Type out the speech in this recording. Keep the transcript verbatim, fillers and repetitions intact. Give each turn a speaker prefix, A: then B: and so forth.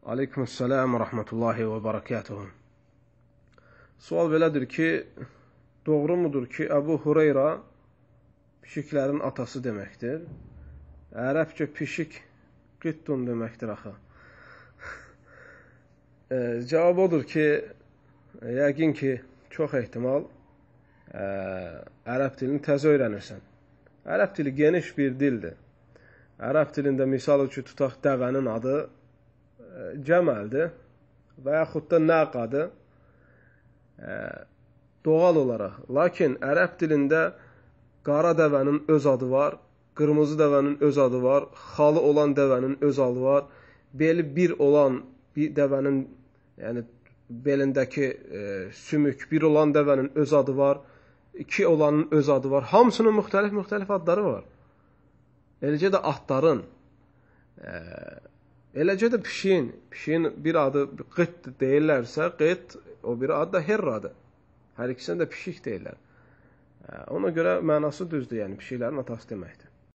A: Aleykümselam və rəhmətullahi və barakatuhu. Sual belədir ki, doğru mudur ki, Əbu Hureyra pişiklərin atası deməkdir? Ərəbcə pişik qittun deməkdir axı. e, cavab odur ki, yəqin ki, çox ehtimal e, ərəb dilini təzə öyrənirsən. Ərəb dili geniş bir dildir. Ərəb dilində misal üçün tutaq dəvənin adı cəməldir və yaxud da nəqadır e, doğal olaraq. Lakin ərəb dilində qara dəvənin öz adı var, qırmızı dəvənin öz adı var, xalı olan dəvənin öz adı var, beli bir olan bir dəvənin, yəni belindəki e, sümük bir olan dəvənin öz adı var, iki olanın öz adı var. Hamısının müxtəlif-müxtəlif adları var. Eləcə də atların e, Eləcə də pişiyin, pişiyin bir adı qıt deyirlərsə, qıt, o bir adı da herradır. Hər ikisinə də pişik deyirlər. Ona görə mənası düzdür, yəni pişiklərin atası deməkdir.